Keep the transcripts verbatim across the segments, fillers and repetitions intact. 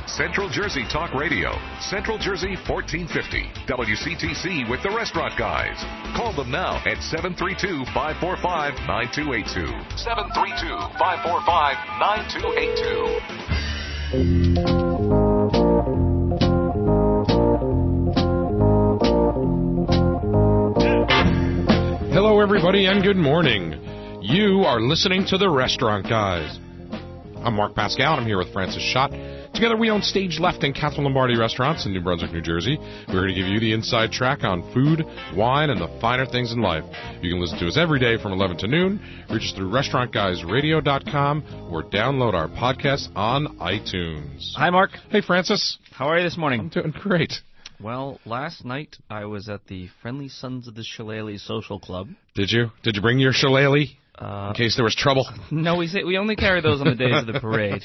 Central Jersey Talk Radio, Central Jersey fourteen fifty, W C T C with the Restaurant Guys. Call them now at seven three two, five four five, nine two eight two. seven three two, five four five, nine two eight two. Hello, everybody, and good morning. You are listening to the Restaurant Guys. I'm Mark Pascal, and I'm here with Francis Schott. Together, we own Stage Left and Catherine Lombardi restaurants in New Brunswick, New Jersey. We're going to give you the inside track on food, wine, and the finer things in life. You can listen to us every day from eleven to noon. Reach us through restaurant guys radio dot com or download our podcast on iTunes. Hi, Mark. Hey, Francis. How are you this morning? I'm doing great. Well, last night I was at the Friendly Sons of the Shillelagh Social Club. Did you? Did you bring your shillelagh? Uh, in case there was trouble? No, we say, we only carry those on the days of the parade.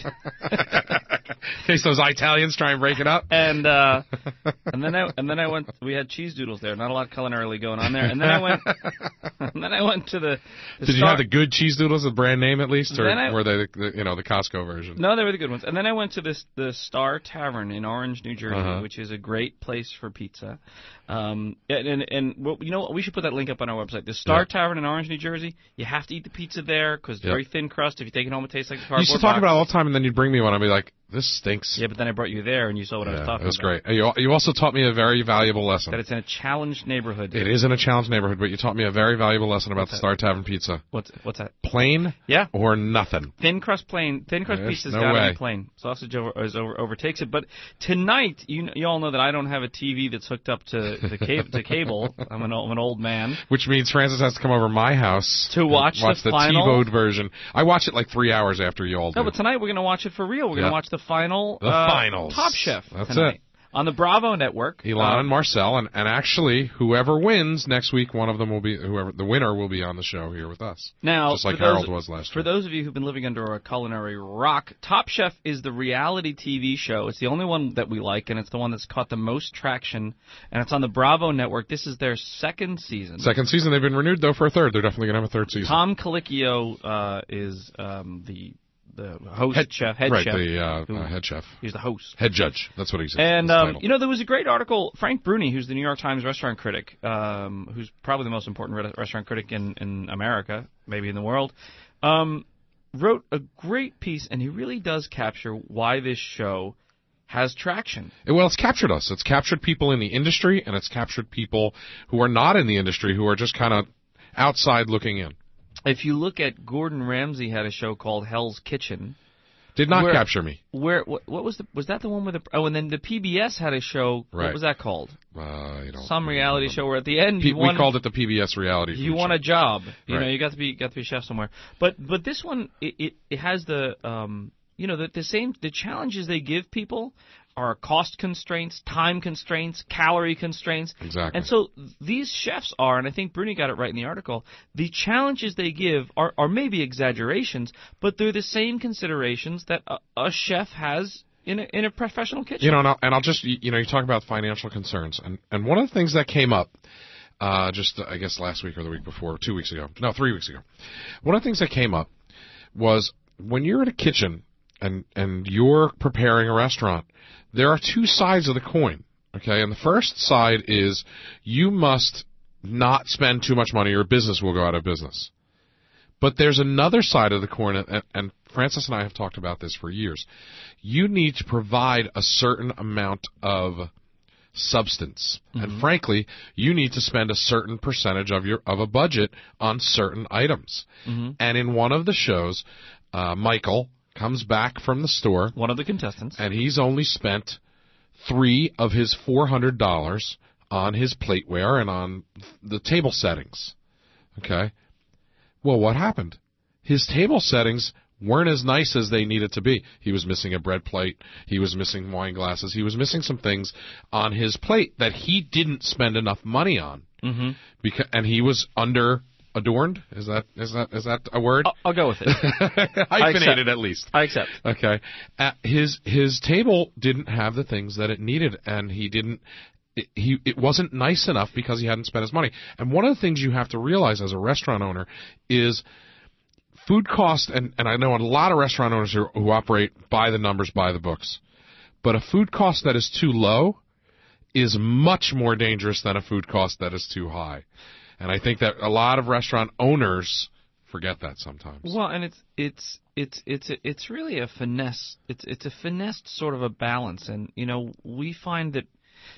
In case those Italians try and break it up. And uh, and then I and then I went. We had cheese doodles there. Not a lot culinarily going on there. And then I went. And then I went to the. the Did Star- you have the good cheese doodles, the brand name at least, or I, were they the, the you know the Costco version? No, they were the good ones. And then I went to this the Star Tavern in Orange, New Jersey, uh-huh. which is a great place for pizza. Um, and and, and well, you know what? We should put that link up on our website. The Star yeah. Tavern in Orange, New Jersey. You have to eat the pizza there because it's yep. very thin crust. If you take it home, it tastes like a cardboard You used to talk box. about it all the time, and then you'd bring me one. I'd be like, "This stinks." Yeah, but then I brought you there, and you saw what yeah, I was talking about. It was about. great. You, you also taught me a very valuable lesson. That it's in a challenged neighborhood. It is in a challenged neighborhood, but you taught me a very valuable lesson about what's the that? Star Tavern pizza. What's what's that? Plain Yeah. or nothing. Thin crust plain. Thin crust There's pizza's no got to way. be plain. Sausage over, is over, overtakes it. But tonight, you you all know that I don't have a T V that's hooked up to the cable. to cable. I'm an, I'm an old man. Which means Francis has to come over my house to watch, watch the, the final. TiVoed version. I watch it like three hours after you all do. No, but tonight we're going to watch it for real. We're going to yeah. watch the final. The uh, finals. Top Chef. That's tonight. it. On the Bravo Network. Elon uh, and Marcel, and, and actually, whoever wins next week, one of them will be, whoever the winner will be on the show here with us. Now, just like for those, Harold was last For year. those of you who've been living under a culinary rock, Top Chef is the reality T V show. It's the only one that we like, and it's the one that's caught the most traction, and it's on the Bravo Network. This is their second season. Second season, they've been renewed, though, for a third. They're definitely going to have a third season. Tom Colicchio uh, is um, the the host head, chef, head right, chef. the uh, who, uh, head chef. He's the host. Head judge. That's what he says. And, um, you know, there was a great article, Frank Bruni, who's the New York Times restaurant critic, um, who's probably the most important re- restaurant critic in, in America, maybe in the world, um, wrote a great piece, and he really does capture why this show has traction. Well, it's captured us. It's captured people in the industry, and it's captured people who are not in the industry, who are just kind of outside looking in. If you look at Gordon Ramsay had a show called Hell's Kitchen. Did not where, capture me. Where what, what was the was that the one with the oh and then the P B S had a show. Right. What was that called? Uh, you know, Some reality show where at the end P- you won, we called it the P B S reality. You food won show. a job. You right. know, you got to be got to be a chef somewhere. But but this one it it, it has the um you know the the same the challenges they give people are cost constraints, time constraints, calorie constraints. Exactly. And so these chefs are, and I think Bruni got it right in the article, the challenges they give are, are maybe exaggerations, but they're the same considerations that a, a chef has in a, in a professional kitchen. You know, and I'll, and I'll just, you know, you talk about financial concerns. And, and one of the things that came up uh, just, I guess, last week or the week before, two weeks ago, no, three weeks ago, one of the things that came up was when you're in a kitchen and, and you're preparing a restaurant, there are two sides of the coin, okay? And the first side is you must not spend too much money or business will go out of business. But there's another side of the coin, and, and Francis and I have talked about this for years. You need to provide a certain amount of substance. Mm-hmm. And frankly, you need to spend a certain percentage of your of a budget on certain items. Mm-hmm. And in one of the shows, uh, Michael comes back from the store. One of the contestants. And he's only spent three of his four hundred dollars on his plateware and on the table settings. Okay? Well, what happened? His table settings weren't as nice as they needed to be. He was missing a bread plate. He was missing wine glasses. He was missing some things on his plate that he didn't spend enough money on. Mm-hmm. Because, and he was under... Adorned? Is that is that is that a word? I'll, I'll go with it. Hyphenated at least. I accept. Okay. Uh, his his table didn't have the things that it needed, and he didn't. It, he it wasn't nice enough because he hadn't spent his money. And one of the things you have to realize as a restaurant owner is food cost. And, and I know a lot of restaurant owners who, who operate by the numbers, by the books. But a food cost that is too low is much more dangerous than a food cost that is too high. And I think that a lot of restaurant owners forget that sometimes. Well, and it's it's it's it's it's really a finesse. It's it's a finessed sort of a balance, and you know we find that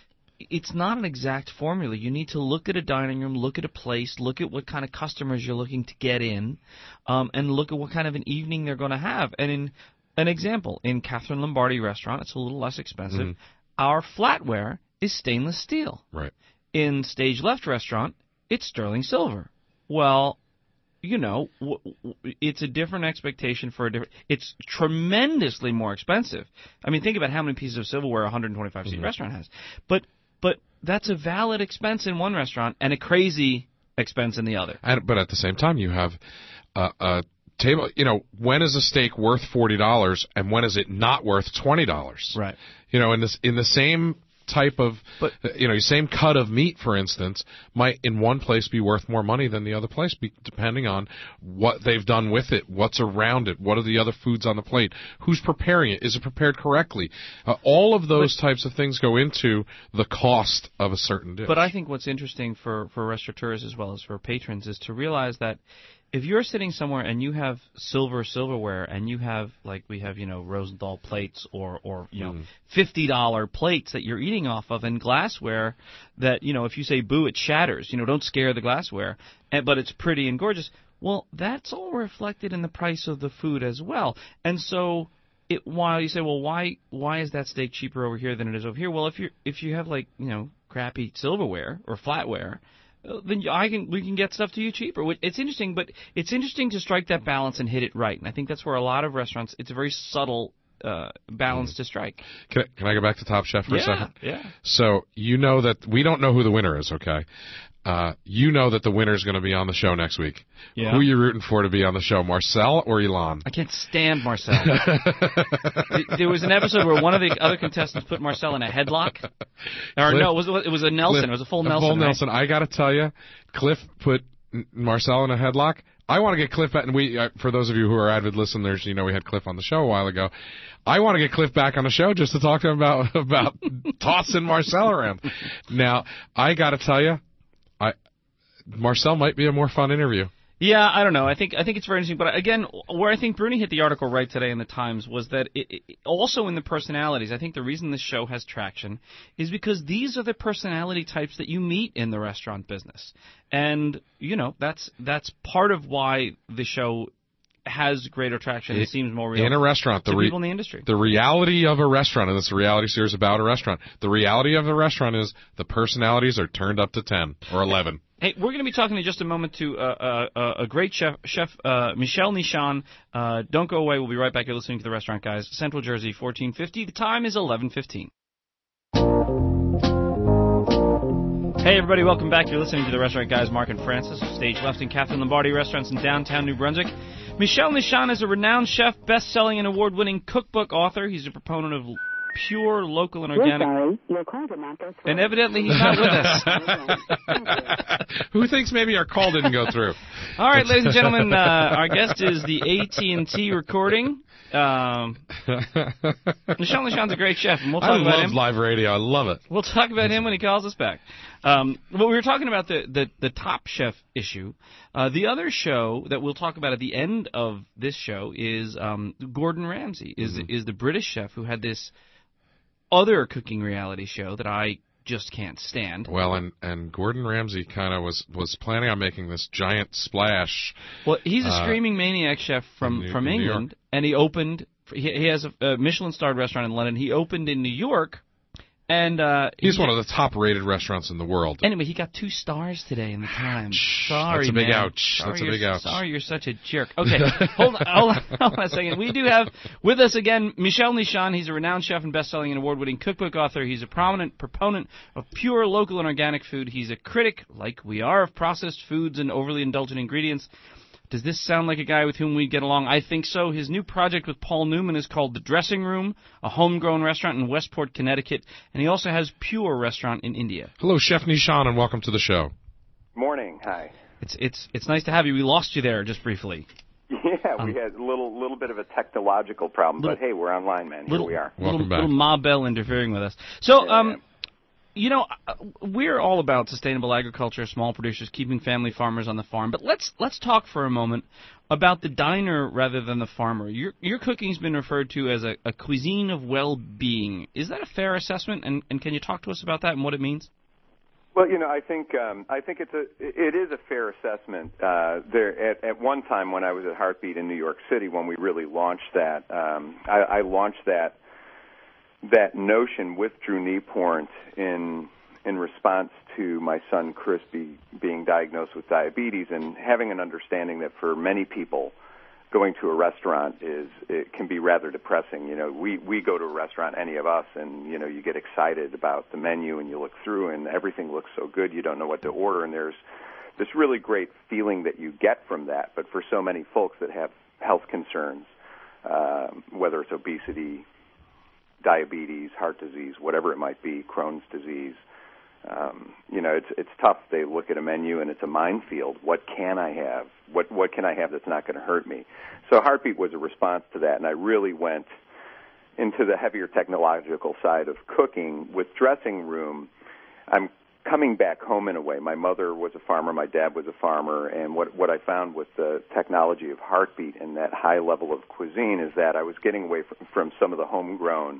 it's not an exact formula. You need to look at a dining room, look at a place, look at what kind of customers you're looking to get in, um, and look at what kind of an evening they're going to have. And in an example, in Catherine Lombardi restaurant, it's a little less expensive. Mm-hmm. Our flatware is stainless steel. Right. In Stage Left restaurant, it's sterling silver. Well, you know, w- w- it's a different expectation for a different. It's tremendously more expensive. I mean, think about how many pieces of silverware a one hundred twenty-five seat mm-hmm. restaurant has. But but that's a valid expense in one restaurant and a crazy expense in the other. And, but at the same time, you have uh, a table. You know, when is a steak worth forty dollars and when is it not worth twenty dollars? Right. You know, in this in the same type of, but, you know, same cut of meat, for instance, might in one place be worth more money than the other place, be, depending on what they've done with it, what's around it, what are the other foods on the plate, who's preparing it, is it prepared correctly? Uh, all of those but, types of things go into the cost of a certain dish. But I think what's interesting for, for restaurateurs as well as for patrons is to realize that if you're sitting somewhere and you have silver silverware and you have, like we have, you know, Rosenthal plates or, or you know, mm. fifty dollar plates that you're eating off of and glassware that, you know, if you say boo, it shatters, you know, don't scare the glassware, and, but it's pretty and gorgeous, well, that's all reflected in the price of the food as well. And so it, while you say, well, why why is that steak cheaper over here than it is over here? Well, if you if you have, like, you know, crappy silverware or flatware, then I can we can get stuff to you cheaper. It's interesting, but it's interesting to strike that balance and hit it right. And I think that's where a lot of restaurants, it's a very subtle uh, balance mm. to strike. Can I, can I go back to Top Chef for yeah, a second? Yeah. So you know that we don't know who the winner is, okay? Uh, you know that the winner is going to be on the show next week. Yeah. Who are you rooting for to be on the show, Marcel or Elon? I can't stand Marcel. There was an episode where one of the other contestants put Marcel in a headlock. Or Cliff, no, it was, it was a Nelson. Cliff, it was a full a Nelson. Full right? Nelson. I got to tell you, Cliff put Marcel in a headlock. I want to get Cliff back, and we, uh, for those of you who are avid listeners, you know we had Cliff on the show a while ago. I want to get Cliff back on the show just to talk to him about about tossing Marcel around. Now, I got to tell you, I. Marcel might be a more fun interview. Yeah, I don't know. I think I think it's very interesting. But again, where I think Bruni hit the article right today in the Times was that it, it, also in the personalities, I think the reason this show has traction is because these are the personality types that you meet in the restaurant business. And, you know, that's that's part of why the show has greater traction. It, it seems more real in a restaurant. To the re- people in the industry. The reality of a restaurant, and it's a reality series about a restaurant. The reality of the restaurant is the personalities are turned up to ten or eleven. Hey, we're going to be talking in just a moment to uh, uh, a great chef, Chef uh, Michel Nischan. Uh, don't go away. We'll be right back. You're listening to The Restaurant Guys, Central Jersey, fourteen fifty. The time is eleven fifteen. Hey, everybody. Welcome back. You're listening to The Restaurant Guys, Mark and Francis, Stage Left in Catherine Lombardi restaurants in downtown New Brunswick. Michel Nischan is a renowned chef, best-selling and award-winning cookbook author. He's a proponent of pure, local, and organic. Sorry, your call did not go through. And evidently he's not with us. Who thinks maybe our call didn't go through? All right, ladies and gentlemen, uh, our guest is the A T and T recording. Um, Michel Nischan's a great chef, and we'll talk I about love him. live radio. I love it. We'll talk about him when he calls us back. Um, but we were talking about the, the, the Top Chef issue. Uh, the other show that we'll talk about at the end of this show is um, Gordon Ramsay, is mm-hmm. is the British chef who had this other cooking reality show that I just can't stand. Well, and, and Gordon Ramsay kind of was, was planning on making this giant splash. Well, he's a uh, screaming maniac chef from, New, from England, and he opened, he, he has a, a Michelin-starred restaurant in London. He opened in New York, and uh, he's he, one of the top-rated restaurants in the world. Anyway, he got two stars today in the Times. Sorry, That's a big man. ouch. Sorry That's a big ouch. Sorry, you're such a jerk. Okay, hold on, hold on, hold on a second. We do have with us again Michel Nischan. He's a renowned chef and best-selling and award-winning cookbook author. He's a prominent proponent of pure, local, and organic food. He's a critic, like we are, of processed foods and overly indulgent ingredients. Does this sound like a guy with whom we get along? I think so. His new project with Paul Newman is called The Dressing Room, a homegrown restaurant in Westport, Connecticut, and he also has Pure Restaurant in India. Hello, Chef Nischan, and welcome to the show. Morning. Hi. It's it's it's nice to have you. We lost you there just briefly. Yeah, Um, we had a little little bit of a technological problem, little, but hey, we're online, man. Here little, we are. Little, Welcome back. little Ma Bell interfering with us. So, Yeah, um, yeah. you know, uh, we're all about sustainable agriculture, small producers, keeping family farmers on the farm. But let's let's talk for a moment about the diner rather than the farmer. Your your cooking's been referred to as a, a cuisine of well-being. Is that a fair assessment? And, and can you talk to us about that and what it means? Well, you know, I think um, I think it's a it is a fair assessment. Uh, there at, at one time when I was at Heartbeat in New York City, when we really launched that, um, I, I launched that that notion with Drew Nieporn in in response to my son Chris be, being diagnosed with diabetes, and having an understanding that for many people, going to a restaurant is it can be rather depressing. You know, we we go to a restaurant, any of us, and you know, you get excited about the menu and you look through and everything looks so good, you don't know what to order, and there's this really great feeling that you get from that. But for so many folks that have health concerns, uh, whether it's obesity, diabetes, heart disease, whatever it might be, Crohn's disease, Um, you know, it's it's tough. They look at a menu and it's a minefield. What can I have? What what can I have that's not going to hurt me? So Heartbeat was a response to that, and I really went into the heavier technological side of cooking with dressing room. I'm coming back home in a way. My mother was a farmer, my dad was a farmer, and what what I found with the technology of Heartbeat and that high level of cuisine is that I was getting away from, from some of the homegrown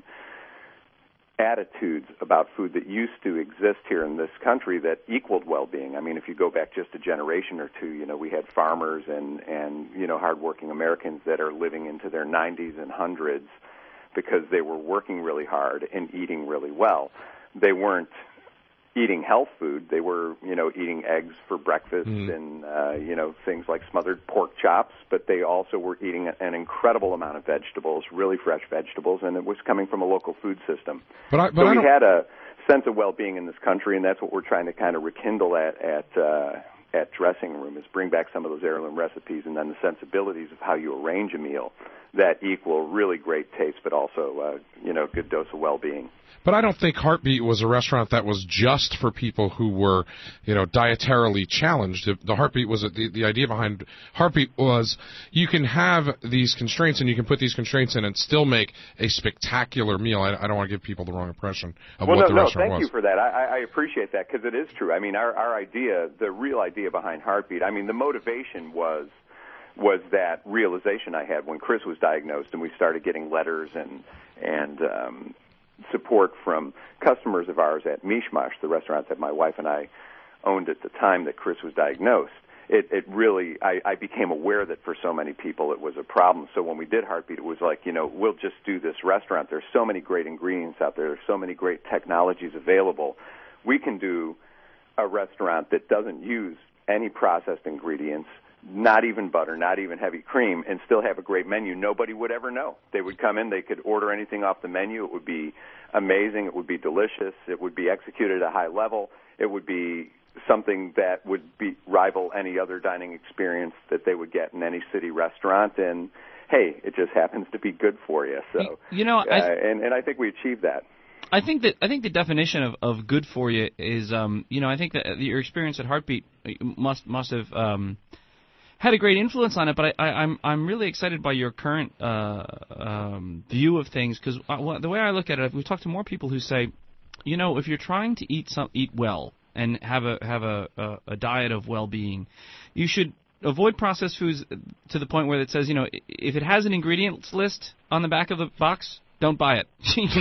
attitudes about food that used to exist here in this country that equaled well-being. I mean, if you go back just a generation or two, you know, we had farmers and, and you know, hardworking Americans that are living into their nineties and hundreds because they were working really hard and eating really well. They weren't eating health food. They were, you know, eating eggs for breakfast mm. and, uh, you know, things like smothered pork chops, but they also were eating an incredible amount of vegetables, really fresh vegetables, and it was coming from a local food system. But I, but so I we don't... had a sense of well-being in this country, and that's what we're trying to kind of rekindle at, at, uh, at Dressing Room, is bring back some of those heirloom recipes and then the sensibilities of how you arrange a meal that equal really great taste, but also, uh, you know, good dose of well-being. But I don't think Heartbeat was a restaurant that was just for people who were, you know, dietarily challenged. The Heartbeat was the the idea behind Heartbeat was you can have these constraints and you can put these constraints in and still make a spectacular meal. I, I don't want to give people the wrong impression of well, what no, the no, restaurant thank was. you for that. I, I appreciate that because it is true. I mean, our our idea, the real idea behind Heartbeat, I mean, the motivation was. was that realization I had when Chris was diagnosed and we started getting letters and and um, support from customers of ours at Mishmash, the restaurant that my wife and I owned at the time that Chris was diagnosed. It, it really, I, I became aware that for so many people it was a problem. So when we did Heartbeat, it was like, you know, we'll just do this restaurant. There's so many great ingredients out there. There's so many great technologies available. We can do a restaurant that doesn't use any processed ingredients, not even butter, not even heavy cream, and still have a great menu. Nobody would ever know. They would come in, they could order anything off the menu. It would be amazing. It would be delicious. It would be executed at a high level. It would be something that would be rival any other dining experience that they would get in any city restaurant. And, hey, it just happens to be good for you. So, you know, I th- uh, and, and I think we achieved that. I think that I think the definition of, of good for you is, um, you know, I think that your experience at Heartbeat must must have um, had a great influence on it. But I, I, I'm I'm really excited by your current uh, um, view of things because the way I look at it, we've talked to more people who say, you know, if you're trying to eat some eat well and have a have a, a, a diet of well-being, you should avoid processed foods to the point where it says, you know, if it has an ingredients list on the back of the box, don't buy it. You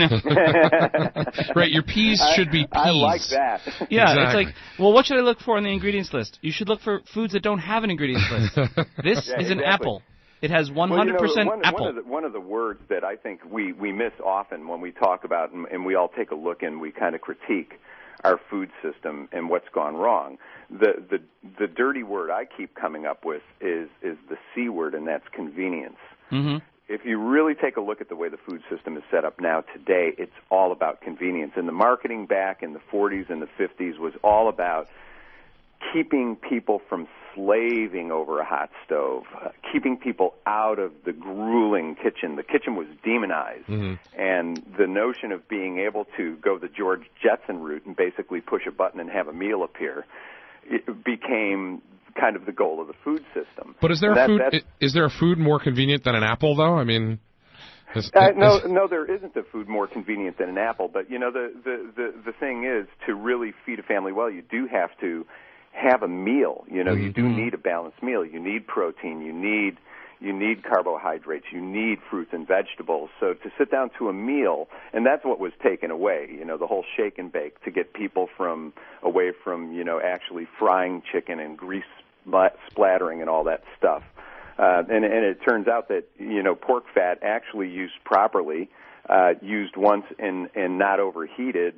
know? Right, your peas should be peas. I like that. Yeah, exactly. It's like, well, what should I look for on the ingredients list? You should look for foods that don't have an ingredients list. This yeah, is an exactly. apple. It has one hundred percent well, you know, one, apple. One of, the, one of the words that I think we, we miss often when we talk about, and, and we all take a look and we kind of critique our food system and what's gone wrong. The, the, the dirty word I keep coming up with is, is the C word, and that's convenience. Mm-hmm. If you really take a look at the way the food system is set up now today, it's all about convenience. And the marketing back in the forties and the fifties was all about keeping people from slaving over a hot stove, uh, keeping people out of the grueling kitchen. The kitchen was demonized. Mm-hmm. And the notion of being able to go the George Jetson route and basically push a button and have a meal appear, it became kind of the goal of the food system. But is there that, a food? Is, is there a food more convenient than an apple, though? I mean, is, uh, no, is, no, there isn't a food more convenient than an apple. But you know, the, the the the thing is, to really feed a family well, you do have to have a meal. You know, mm-hmm. you do need a balanced meal. You need protein. You need You need carbohydrates. You need fruits and vegetables. So to sit down to a meal, and that's what was taken away, you know, the whole shake and bake to get people from away from, you know, actually frying chicken and grease splattering and all that stuff. Uh, and, and it turns out that, you know, pork fat actually used properly, uh, used once and, and not overheated,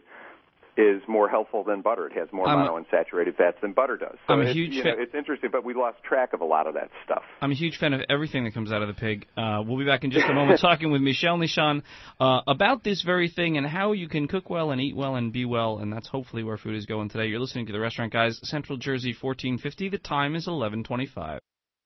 is more helpful than butter. It has more I'm monounsaturated fats than butter does. So I'm a it's, huge you fan. know, it's interesting, but we lost track of a lot of that stuff. I'm a huge fan of everything that comes out of the pig. Uh, we'll be back in just a moment talking with Michel Nischan uh, about this very thing and how you can cook well and eat well and be well, and that's hopefully where food is going today. You're listening to The Restaurant Guys, Central Jersey, fourteen fifty. The time is eleven twenty-five.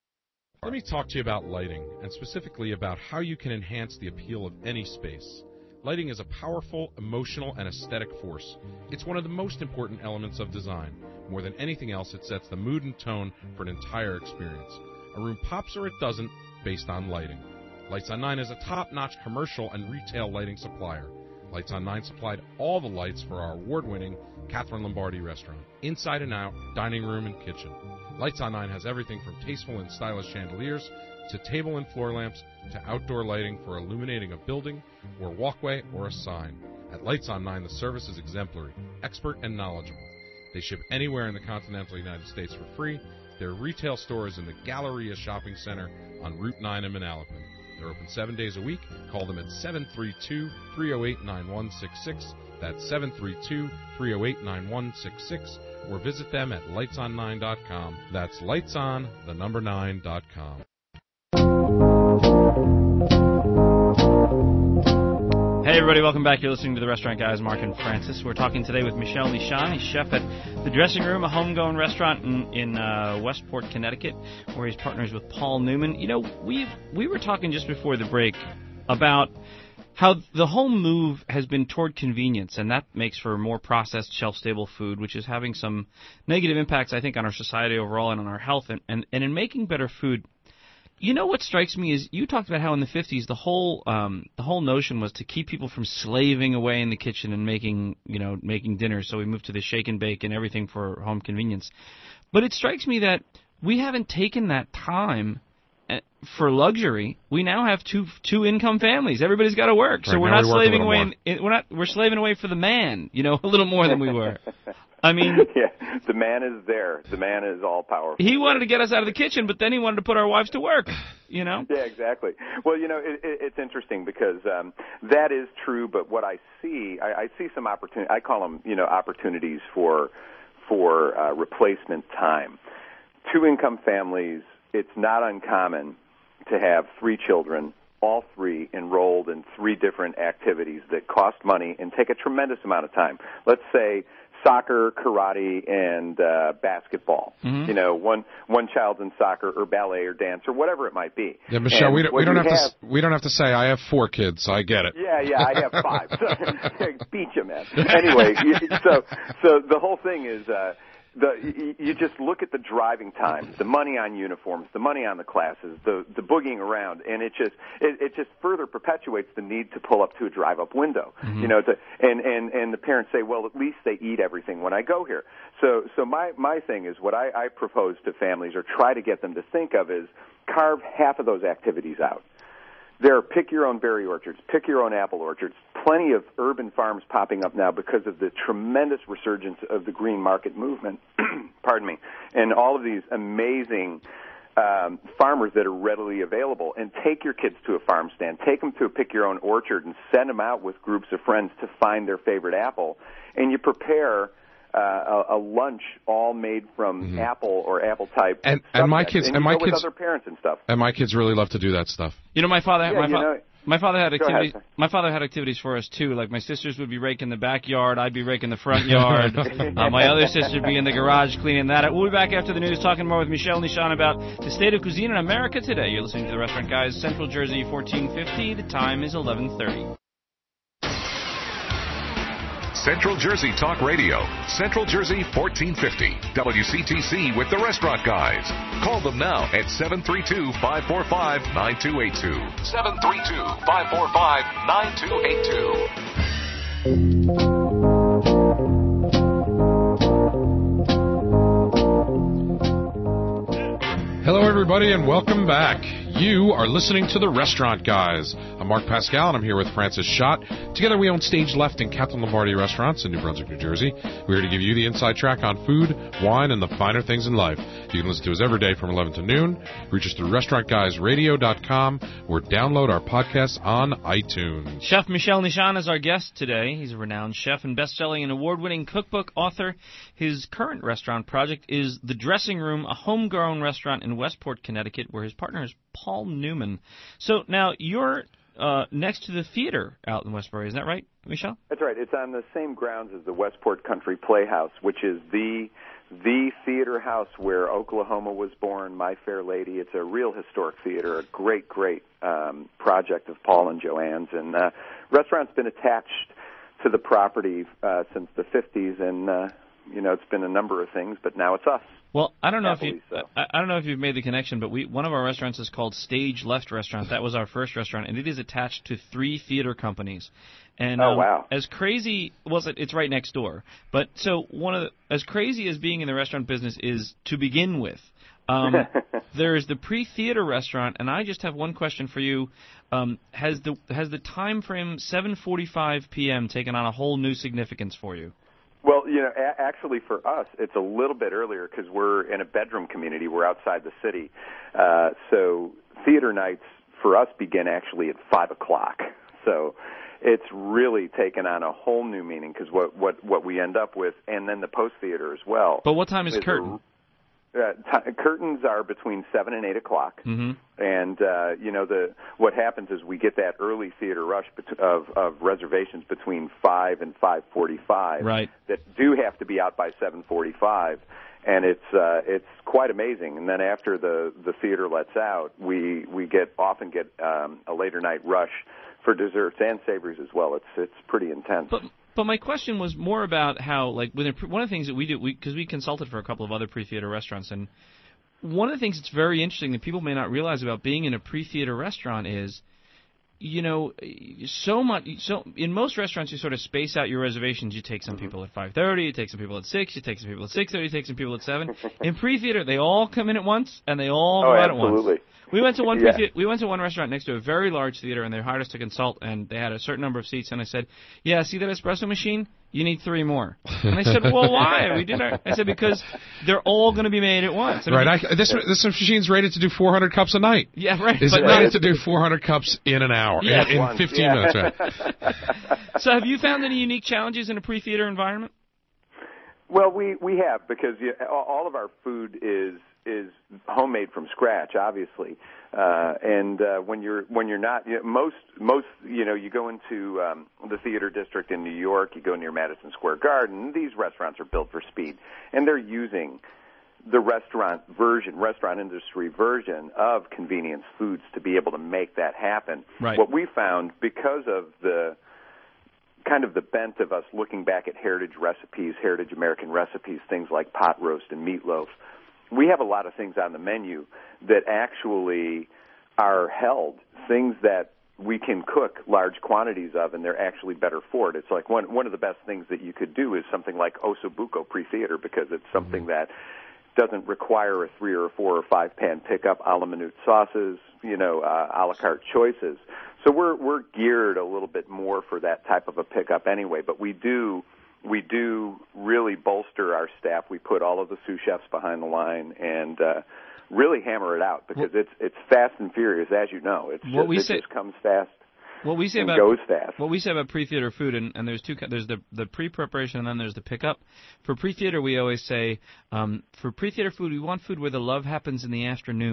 Let me talk to you about lighting, and specifically about how you can enhance the appeal of any space. Lighting is a powerful, emotional, and aesthetic force. It's one of the most important elements of design. More than anything else, it sets the mood and tone for an entire experience. A room pops or it doesn't, based on lighting. Lights on Nine is a top-notch commercial and retail lighting supplier. Lights on Nine supplied all the lights for our award-winning Catherine Lombardi restaurant, inside and out, dining room and kitchen. Lights on Nine has everything from tasteful and stylish chandeliers to table and floor lamps to outdoor lighting for illuminating a building or walkway or a sign. At Lights on Nine, the service is exemplary, expert, and knowledgeable. They ship anywhere in the continental United States for free. Their retail store is in the Galleria Shopping Center on Route nine in Manalapan. They're open seven days a week. Call them at seven three two, three oh eight, nine one six six. That's seven three two, three oh eight, nine one six six. Or visit them at lights on nine dot com. That's lightson, the number nine dot com. Hey everybody, welcome back. You're listening to The Restaurant Guys, Mark and Francis. We're talking today with Michel Nischan. He's chef at The Dressing Room, a homegrown restaurant in, in uh, Westport, Connecticut, where he's partners with Paul Newman. You know, we we were talking just before the break about how the whole move has been toward convenience, and that makes for more processed, shelf-stable food, which is having some negative impacts, I think, on our society overall and on our health. And, and, and in making better food, you know what strikes me is you talked about how in the fifties the whole um, the whole notion was to keep people from slaving away in the kitchen and making you know making dinners. So we moved to the shake and bake and everything for home convenience. But it strikes me that we haven't taken that time for luxury. We now have two two income families. Everybody's got to work, so right, we're not we slaving away. In, in, we're not we're slaving away for the man. You know, a little more than we were. I mean, yeah, the man is there. The man is all powerful. He wanted to get us out of the kitchen, but then he wanted to put our wives to work. You know? Yeah, exactly. Well, you know, it, it, it's interesting because um, that is true. But what I see, I, I see some opportunity. I call them, you know, opportunities for for uh, replacement time. Two income families. It's not uncommon to have three children, all three enrolled in three different activities that cost money and take a tremendous amount of time. Let's say soccer, karate, and uh, basketball. Mm-hmm. You know, one one child's in soccer or ballet or dance or whatever it might be. Yeah, Michel, and we don't, we don't have, have to we don't have to say I have four kids, so I get it. Yeah, yeah, I have five. So, beat you, man. Anyway, so so the whole thing is. Uh, The, you just look at the driving time, the money on uniforms, the money on the classes, the the boogieing around, and it just it, it just further perpetuates the need to pull up to a drive-up window. Mm-hmm. You know, to, and and and the parents say, well, at least they eat everything when I go here. So so my my thing is what I, I propose to families or try to get them to think of is carve half of those activities out. There are pick-your-own berry orchards, pick-your-own apple orchards, plenty of urban farms popping up now because of the tremendous resurgence of the green market movement, pardon me, and all of these amazing um, farmers that are readily available. And take your kids to a farm stand, take them to a pick-your-own orchard, and send them out with groups of friends to find their favorite apple. And you prepare Uh, a, a lunch all made from mm-hmm. apple or apple type and, and my kids and, and my kids with other parents and stuff. And my kids really love to do that stuff. You know, my father, yeah, my, fa- know, my father had activities. Ahead, my father had activities for us too. Like my sisters would be raking the backyard, I'd be raking the front yard. uh, my other sister would be in the garage cleaning that. We'll be back after the news, talking more with Michel Nischan about the state of cuisine in America today. You're listening to The Restaurant Guys, Central Jersey, fourteen fifty. The time is eleven thirty. Central Jersey Talk Radio, Central Jersey fourteen fifty, W C T C with the Restaurant Guys. Call them now at seven three two, five four five, nine two eight two. seven three two, five four five, nine two eight two. Hello, everybody, and welcome back. You are listening to The Restaurant Guys. I'm Mark Pascal, and I'm here with Francis Schott. Together, we own Stage Left and Captain Lombardi restaurants in New Brunswick, New Jersey. We're here to give you the inside track on food, wine, and the finer things in life. You can listen to us every day from eleven to noon. Reach us through restaurant guys radio dot com or download our podcast on iTunes. Chef Michel Nishan is our guest today. He's a renowned chef and best-selling and award-winning cookbook author. His current restaurant project is The Dressing Room, a homegrown restaurant in Westport, Connecticut, where his partner is Paul Newman. So now you're uh, next to the theater out in Westbury, isn't that right, Michel? That's right. It's on the same grounds as the Westport Country Playhouse, which is the the theater house where Oklahoma was born, My Fair Lady. It's a real historic theater, a great, great um, project of Paul and Joanne's. And uh, restaurant's been attached to the property uh, since the fifties, and uh, you know, it's been a number of things, but now it's us. Well, I don't know Happily if you so. I, I don't know if you've made the connection, but we one of our restaurants is called Stage Left Restaurant. That was our first restaurant, and it is attached to three theater companies. And oh um, wow! As crazy, well, it's right next door. But so one of the, as crazy as being in the restaurant business is to begin with. Um, there's the pre-theater restaurant, and I just have one question for you. Um, has the has the time frame seven forty-five p.m. taken on a whole new significance for you? Well, you know, a- actually for us, it's a little bit earlier because we're in a bedroom community. We're outside the city. Uh, so theater nights for us begin actually at five o'clock. So it's really taken on a whole new meaning because what, what, what we end up with, and then the post-theater as well. But what time is, is curtain? A, Uh, t- curtains are between seven and eight o'clock, mm-hmm. and uh, you know the what happens is we get that early theater rush bet- of, of reservations between five and five forty-five, right? That do have to be out by seven forty-five, and it's uh, it's quite amazing. And then after the, the theater lets out, we we get often get um, a later night rush for desserts and savories as well. It's it's pretty intense. But- But my question was more about how, like, when it, one of the things that we do, because we, we consulted for a couple of other pre-theater restaurants, and one of the things that's very interesting that people may not realize about being in a pre-theater restaurant is, you know, so much. So in most restaurants, you sort of space out your reservations. You take some people at five thirty, you take some people at six, you take some people at six thirty, you take some people at seven. In pre-theater, they all come in at once and they all oh, go out absolutely. at once. We went to one yeah. pre- we went to one restaurant next to a very large theater, and they hired us to consult, and they had a certain number of seats. And I said, "Yeah, see that espresso machine? You need three more." And I said, "Well, why?" We did our, I said, "Because they're all going to be made at once." I mean, right. I, this this machine's rated to do four hundred cups a night. Yeah, right. Is but it right. rated to do four hundred cups in an hour? Yeah, in, in once, fifteen yeah. minutes. Right. So, have you found any unique challenges in a pre-theater environment? Well, we, we have because you, all of our food is is homemade from scratch, obviously. Uh, and uh, when you're when you're not you know, most most you know you go into um, the theater district in New York, you go near Madison Square Garden. These restaurants are built for speed, and they're using the restaurant version, restaurant industry version of convenience foods to be able to make that happen. Right. What we found because of the kind of the bent of us looking back at heritage recipes, heritage American recipes, things like pot roast and meatloaf. We have a lot of things on the menu that actually are held, things that we can cook large quantities of, and they're actually better for it. It's like one one of the best things that you could do is something like ossobuco pre-theater because it's something that doesn't require a three or a four or five pan pickup, a la minute sauces, you know, uh, a la carte choices. So we're we're geared a little bit more for that type of a pickup anyway, but we do we do really bolster our staff. We put all of the sous chefs behind the line and uh, really hammer it out because it's it's fast and furious, as you know. It's what just, we it say, just comes fast. What we say and about goes fast. What we say about pre-theater food, and, and there's two. There's the the pre-preparation, and then there's the pickup. For pre-theater, we always say um, for pre-theater food, we want food where the love happens in the afternoon.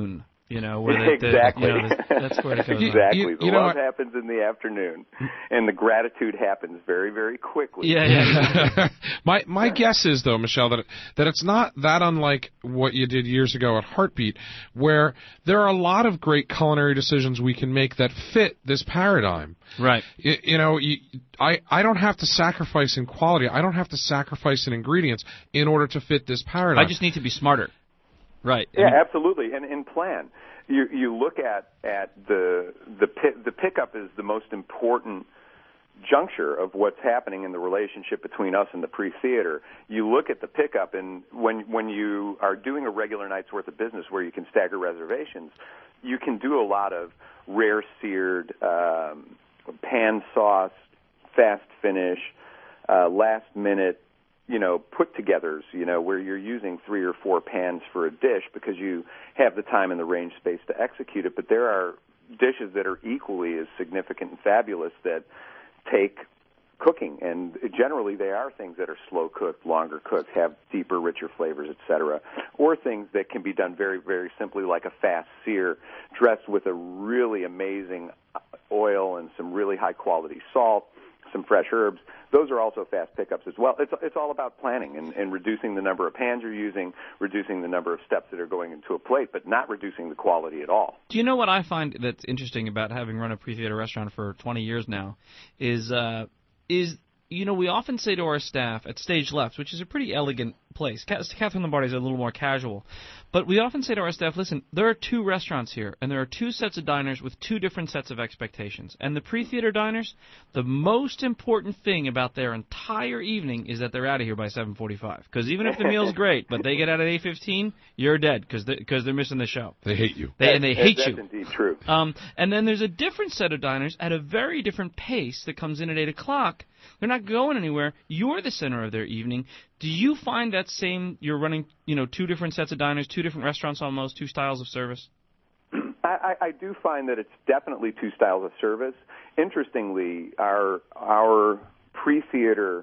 You know, where the, exactly. The, you know, the, that's where it goes. Exactly. You, the you love know, happens in the afternoon, and the gratitude happens very, very quickly. Yeah, yeah. my my guess is though, Michelle, that that it's not that unlike what you did years ago at Heartbeat, where there are a lot of great culinary decisions we can make that fit this paradigm. Right. You, you know, you, I I don't have to sacrifice in quality. I don't have to sacrifice in ingredients in order to fit this paradigm. I just need to be smarter. Right. Yeah, I mean, absolutely. And in plan, you you look at at the the pick, the pickup is the most important juncture of what's happening in the relationship between us and the pre-theater. You look at the pickup, and when when you are doing a regular night's worth of business where you can stagger reservations, you can do a lot of rare seared, um, pan sauce, fast finish, uh, last minute, you know, put-togethers, you know, where you're using three or four pans for a dish because you have the time and the range space to execute it. But there are dishes that are equally as significant and fabulous that take cooking, and generally they are things that are slow-cooked, longer-cooked, have deeper, richer flavors, et cetera, or things that can be done very, very simply like a fast sear dressed with a really amazing oil and some really high-quality salt, some fresh herbs. Those are also fast pickups as well. It's it's all about planning and, and reducing the number of pans you're using, reducing the number of steps that are going into a plate, but not reducing the quality at all. Do you know what I find that's interesting about having run a pre-theater restaurant for twenty years now is, uh, is you know, we often say to our staff at Stage Left, which is a pretty elegant place. Catherine Lombardi is a little more casual. But we often say to our staff, listen, there are two restaurants here, and there are two sets of diners with two different sets of expectations. And the pre-theater diners, the most important thing about their entire evening is that they're out of here by seven forty-five. Because even if the meal's great, but they get out at eight fifteen, you're dead because they, cause they're missing the show. They hate you. They, and they that, hate that's you. That's indeed true. Um, and then there's a different set of diners at a very different pace that comes in at eight o'clock. They're not going anywhere. You're the center of their evening. Do you find that same, you're running, you know, two different sets of diners, two different restaurants almost, two styles of service? I, I do find that it's definitely two styles of service. Interestingly, our our pre-theater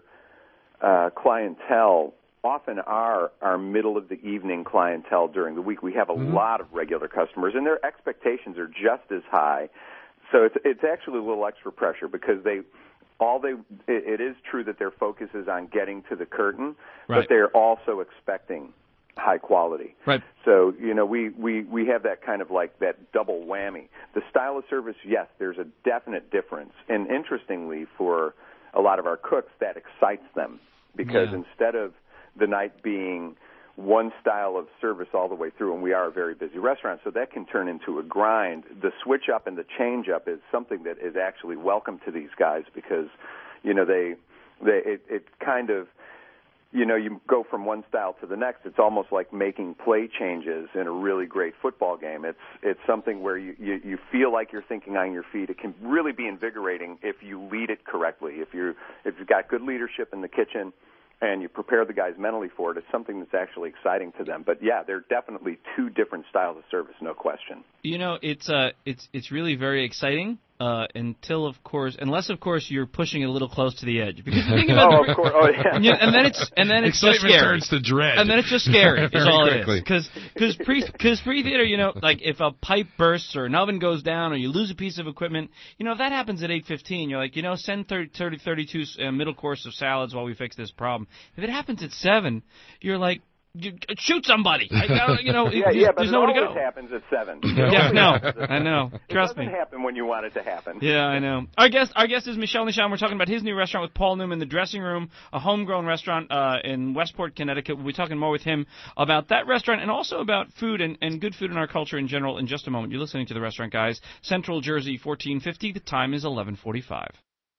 uh, clientele often are our middle-of-the-evening clientele during the week. We have a mm-hmm. lot of regular customers, and their expectations are just as high. So it's it's actually a little extra pressure because they all they it, it is true that their focus is on getting to the curtain, right. but they're also expecting high quality. Right. So, you know, we, we, we have that kind of like that double whammy. The style of service, yes, there's a definite difference. And interestingly, for a lot of our cooks, that excites them because yeah. instead of the night being one style of service all the way through, and we are a very busy restaurant, so that can turn into a grind. The switch up and the change up is something that is actually welcome to these guys because, you know, they, they it, it kind of, you know, you go from one style to the next. It's almost like making play changes in a really great football game. It's it's something where you, you, you feel like you're thinking on your feet. It can really be invigorating if you lead it correctly. If you're if you've got good leadership in the kitchen and you prepare the guys mentally for it, it's something that's actually exciting to them. But yeah, they're definitely two different styles of service, no question. You know, it's uh, it's it's really very exciting. Uh, until, of course, unless, of course, you're pushing it a little close to the edge. Because the thing about oh, the, of course. Oh, yeah. and, you, and then it's and then it's just scary. Turns to dread. And then it's just scary. Is all quickly. it is. Because because pre because pre theater, you know, like if a pipe bursts or an oven goes down or you lose a piece of equipment, you know, if that happens at eight fifteen, you're like, you know, send thirty, thirty thirty-two uh, middle course of salads while we fix this problem. If it happens at seven, you're like, You, shoot somebody. I, you know, yeah, yeah, but there's it nowhere to always go. happens at seven. Yeah, no, I know. Trust it doesn't me. happen when you want it to happen. Yeah, I know. Our guest, our guest is Michel Nischan. We're talking about his new restaurant with Paul Newman, The Dressing Room, a homegrown restaurant uh, in Westport, Connecticut. We'll be talking more with him about that restaurant and also about food and, and good food in our culture in general in just a moment. You're listening to The Restaurant Guys, Central Jersey, fourteen fifty. The time is eleven forty-five.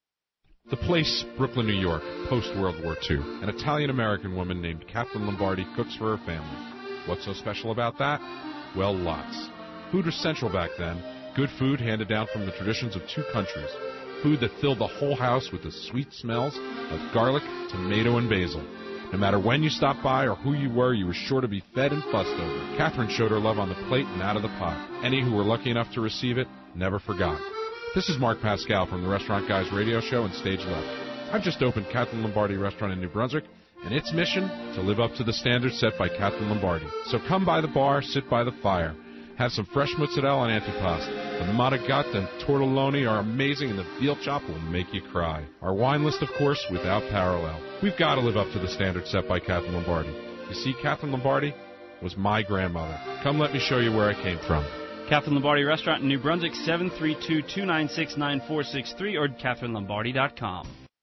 The place, Brooklyn, New York, post-World War Two. An Italian-American woman named Catherine Lombardi cooks for her family. What's so special about that? Well, lots. Food was central back then. Good food handed down from the traditions of two countries. Food that filled the whole house with the sweet smells of garlic, tomato, and basil. No matter when you stopped by or who you were, you were sure to be fed and fussed over. Catherine showed her love on the plate and out of the pot. Any who were lucky enough to receive it never forgot. This is Mark Pascal from the Restaurant Guys radio show and Stage Left. I've just opened Catherine Lombardi Restaurant in New Brunswick, and its mission, to live up to the standards set by Catherine Lombardi. So come by the bar, sit by the fire, Have some fresh mozzarella and antipasto. The Marigata and tortelloni are amazing, and the veal chop will make you cry. Our wine list, of course, without parallel. We've got to live up to the standard set by Catherine Lombardi. You see, Catherine Lombardi was my grandmother. Come let me show you where I came from. Catherine Lombardi Restaurant in New Brunswick, seven three two, two nine six, nine four six three or catherine lombardi dot com.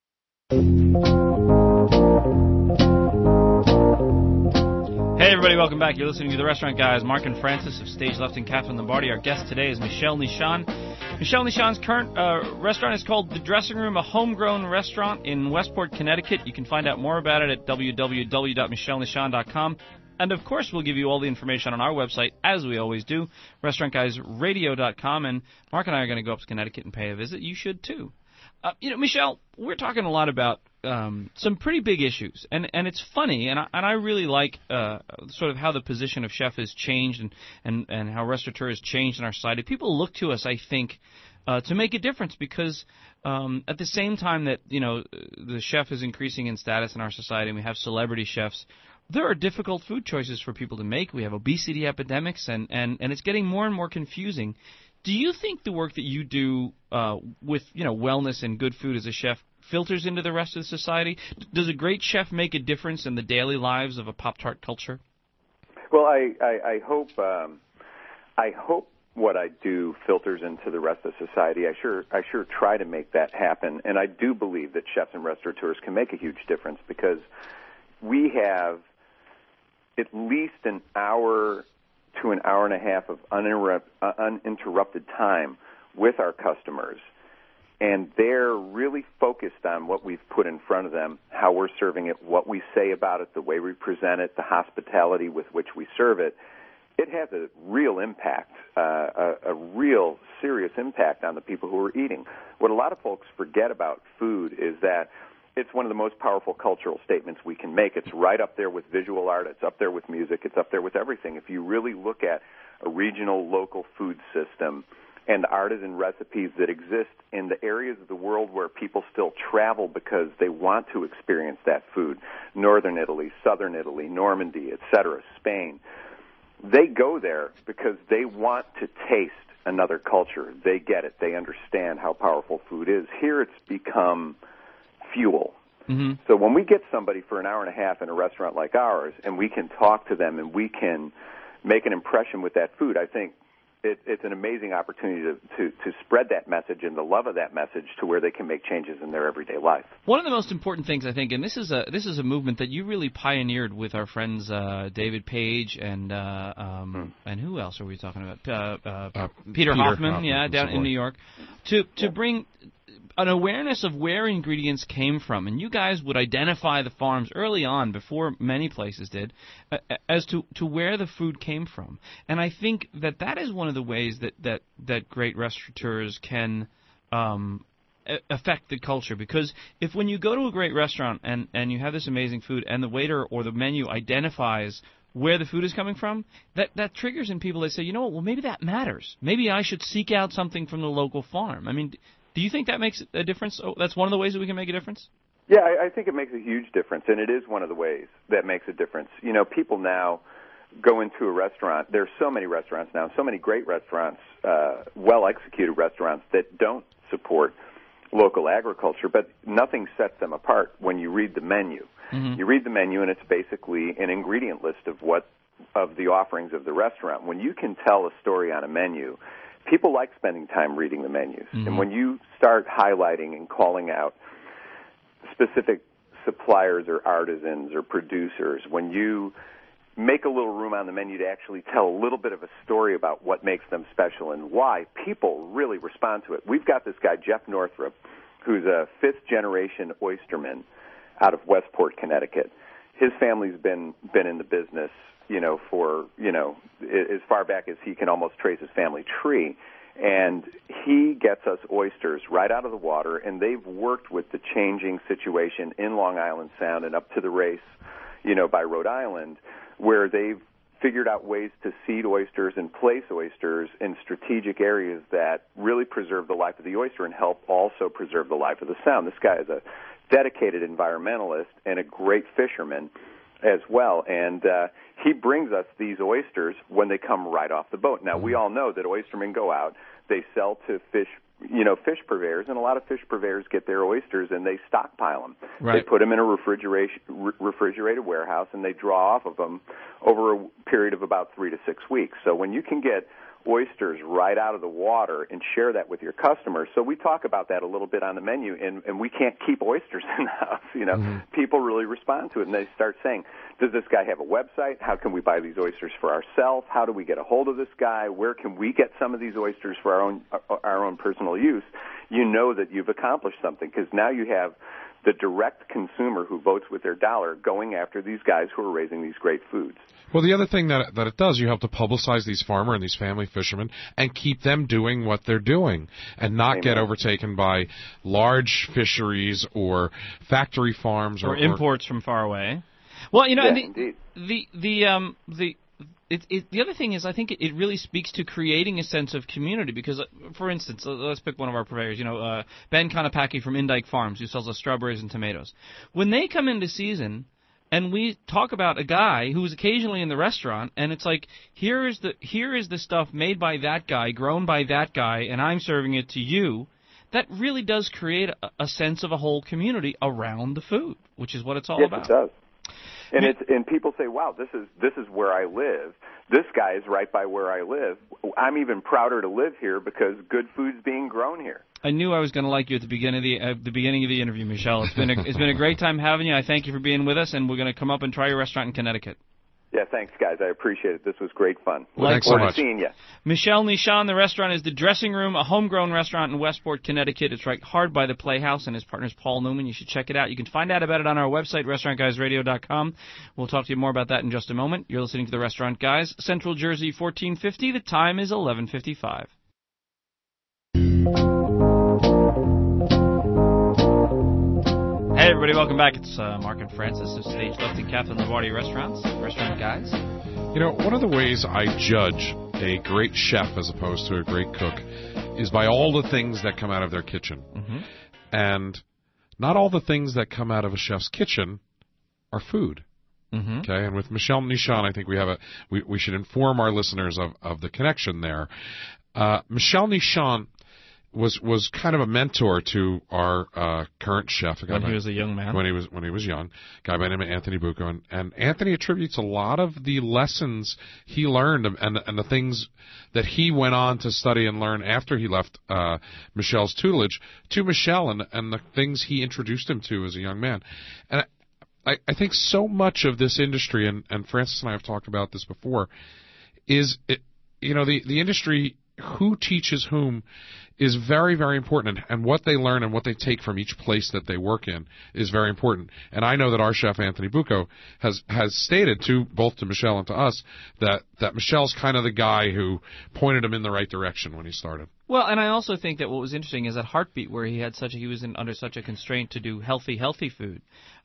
Hey everybody, welcome back. You're listening to The Restaurant Guys. Mark and Francis of Stage Left and Catherine Lombardi. Our guest today is Michelle Nischan. Michelle Nischan's current uh, restaurant is called The Dressing Room, a homegrown restaurant in Westport, Connecticut. You can find out more about it at w w w dot michelle nischan dot com. And, of course, we'll give you all the information on our website, as we always do, restaurant guys radio dot com. And Mark and I are going to go up to Connecticut and pay a visit. You should, too. Uh, you know, Michelle, we're talking a lot about um, some pretty big issues. And, and it's funny, and I, and I really like uh, sort of how the position of chef has changed and, and, and how restaurateur has changed in our society. People look to us, I think, uh, to make a difference because um, at the same time that, you know, the chef is increasing in status in our society and we have celebrity chefs, there are difficult food choices for people to make. We have obesity epidemics, and, and, and it's getting more and more confusing. Do you think the work that you do uh, with, you know, wellness and good food as a chef filters into the rest of the society? Does a great chef make a difference in the daily lives of a Pop-Tart culture? Well, I, I, I hope um, I hope what I do filters into the rest of society. I sure I sure try to make that happen, and I do believe that chefs and restaurateurs can make a huge difference because we have at least an hour to an hour and a half of uninterrupt, uh, uninterrupted time with our customers, and they're really focused on what we've put in front of them, how we're serving it, what we say about it, the way we present it, the hospitality with which we serve it. It has a real impact, uh, a, a real serious impact on the people who are eating. What a lot of folks forget about food is that it's one of the most powerful cultural statements we can make. It's right up there with visual art. It's up there with music. It's up there with everything. If you really look at a regional, local food system and artisan recipes that exist in the areas of the world where people still travel because they want to experience that food, northern Italy, southern Italy, Normandy, et cetera, Spain, they go there because they want to taste another culture. They get it. They understand how powerful food is. Here it's become fuel. Mm-hmm. So when we get somebody for an hour and a half in a restaurant like ours and we can talk to them and we can make an impression with that food, I think it, it's an amazing opportunity to, to, to spread that message and the love of that message to where they can make changes in their everyday life. One of the most important things, I think, and this is a this is a movement that you really pioneered with our friends uh, David Page and uh, um, hmm. and who else are we talking about? Uh, uh, uh, Peter, Peter Hoffman, Hoffman, yeah, down in New York, to to bring an awareness of where ingredients came from. And you guys would identify the farms early on, before many places did, uh, as to, to where the food came from. And I think that that is one of the ways that, that, that great restaurateurs can um, affect the culture. Because if when you go to a great restaurant and, and you have this amazing food and the waiter or the menu identifies where the food is coming from, that, that triggers in people. They say, you know what, well, maybe that matters. Maybe I should seek out something from the local farm. I mean, do you think that makes a difference? Oh, that's one of the ways that we can make a difference? Yeah, I, I think it makes a huge difference, and it is one of the ways that makes a difference. You know, people now go into a restaurant. There's so many restaurants now, so many great restaurants, uh, well-executed restaurants that don't support local agriculture, but nothing sets them apart when you read the menu. Mm-hmm. You read the menu, and it's basically an ingredient list of what of the offerings of the restaurant. When you can tell a story on a menu, people like spending time reading the menus. Mm-hmm. And when you start highlighting and calling out specific suppliers or artisans or producers, when you make a little room on the menu to actually tell a little bit of a story about what makes them special and why, people really respond to it. We've got this guy, Jeff Northrup, who's a fifth-generation oysterman out of Westport, Connecticut. His family's been been in the business, you know, for, you know, as far back as he can almost trace his family tree. And he gets us oysters right out of the water, and they've worked with the changing situation in Long Island Sound and up to the race, you know, by Rhode Island, where they've figured out ways to seed oysters and place oysters in strategic areas that really preserve the life of the oyster and help also preserve the life of the Sound. This guy is a dedicated environmentalist and a great fisherman. as well, and uh, he brings us these oysters when they come right off the boat. Now, we all know that oystermen go out, they sell to fish, you know, fish purveyors, and a lot of fish purveyors get their oysters and they stockpile them. Right. They put them in a refrigeration, re- refrigerated warehouse, and they draw off of them over a period of about three to six weeks. So when you can get oysters right out of the water and share that with your customers. So we talk about that a little bit on the menu, and, and we can't keep oysters in the house. You know, mm-hmm. People really respond to it, and they start saying, does this guy have a website? How can we buy these oysters for ourselves? How do we get a hold of this guy? Where can we get some of these oysters for our own our own personal use? You know that you've accomplished something, because now you have the direct consumer who votes with their dollar going after these guys who are raising these great foods. Well, the other thing that that it does, you help to publicize these farmer and these family fishermen and keep them doing what they're doing and not Amen. Get overtaken by large fisheries or factory farms or, or imports or, from far away. Well, you know, yeah, the, indeed. the the um the It, it, the other thing is, I think it, it really speaks to creating a sense of community because, uh, for instance, uh, let's pick one of our purveyors, you know, uh, Ben Konopacki from Indike Farms, who sells us strawberries and tomatoes. When they come into season and we talk about a guy who's occasionally in the restaurant, and it's like, here is the here is the stuff made by that guy, grown by that guy, and I'm serving it to you, that really does create a, a sense of a whole community around the food, which is what it's all yes, about. Yes, it does. And it's and people say, "Wow, this is this is where I live. This guy is right by where I live. I'm even prouder to live here because good food's being grown here." I knew I was going to like you at the beginning of the uh, the beginning of the interview, Michel. It's been a, it's been a great time having you. I thank you for being with us, and we're going to come up and try your restaurant in Connecticut. Yeah, thanks, guys. I appreciate it. This was great fun. Well, thanks so much. Seeing you. Michel Nischan, the restaurant is The Dressing Room, a homegrown restaurant in Westport, Connecticut. It's right hard by the Playhouse, and his partner is Paul Newman. You should check it out. You can find out about it on our website, restaurant guys radio dot com. We'll talk to you more about that in just a moment. You're listening to The Restaurant Guys, Central Jersey, fourteen fifty. The time is eleven fifty-five. Hey everybody, welcome back. It's uh, Mark and Francis of Stage Left and Captain Lombardi Restaurants, Restaurant Guys. You know, one of the ways I judge a great chef as opposed to a great cook is by all the things that come out of their kitchen. Mm-hmm. And not all the things that come out of a chef's kitchen are food. Mm-hmm. Okay, and with Michel Nischan, I think we have a we, we should inform our listeners of, of the connection there. Uh, Michel Nischan was was kind of a mentor to our uh, current chef. When he was a young man. When he was when he was young, a guy by the name of Anthony Bucco, and, and Anthony attributes a lot of the lessons he learned and and the things that he went on to study and learn after he left uh, Michel's tutelage to Michel and and the things he introduced him to as a young man. And I, I think so much of this industry, and, and Francis and I have talked about this before, is it, you know the the industry, who teaches whom is very, very important, and, and what they learn and what they take from each place that they work in is very important. And I know that our chef, Anthony Bucco, has has stated to both to Michel and to us that, that Michel's kind of the guy who pointed him in the right direction when he started. Well, and I also think that what was interesting is that Heartbeat, where he had such a, he was in, under such a constraint to do healthy, healthy food.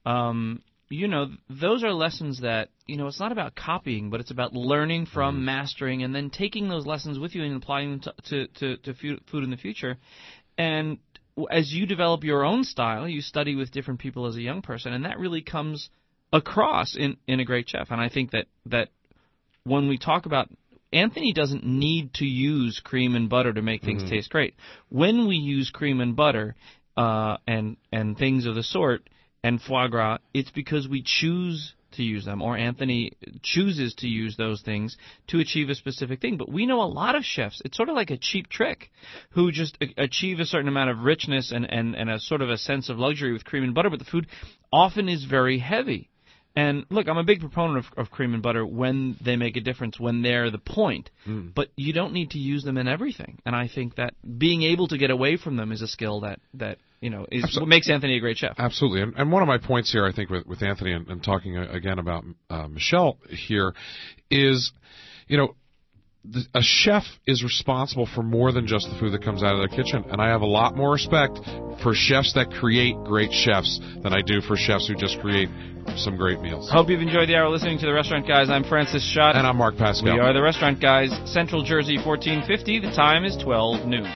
Um, you know, those are lessons that, you know, it's not about copying, but it's about learning from, mm-hmm. mastering, and then taking those lessons with you and applying them to, to, to, to food in the future. And as you develop your own style, you study with different people as a young person, and that really comes across in, in a great chef. And I think that, that when we talk about, Anthony doesn't need to use cream and butter to make things mm-hmm. taste great. When we use cream and butter uh, and and things of the sort, and foie gras, it's because we choose to use them, or Anthony chooses to use those things to achieve a specific thing. But we know a lot of chefs, it's sort of like a cheap trick, who just a- achieve a certain amount of richness and, and, and a sort of a sense of luxury with cream and butter, but the food often is very heavy. And look, I'm a big proponent of, of cream and butter when they make a difference, when they're the point. Mm. But you don't need to use them in everything. And I think that being able to get away from them is a skill that, that you know, is Absolutely. What makes Anthony a great chef. Absolutely. And, and one of my points here, I think, with, with Anthony and, and talking again about uh, Michel here is, you know, the, a chef is responsible for more than just the food that comes out of their kitchen. And I have a lot more respect for chefs that create great chefs than I do for chefs who just create some great meals. Hope you've enjoyed the hour listening to The Restaurant Guys. I'm Francis Schott. And I'm Mark Pascal. We are The Restaurant Guys, Central Jersey, fourteen fifty. The time is twelve noon.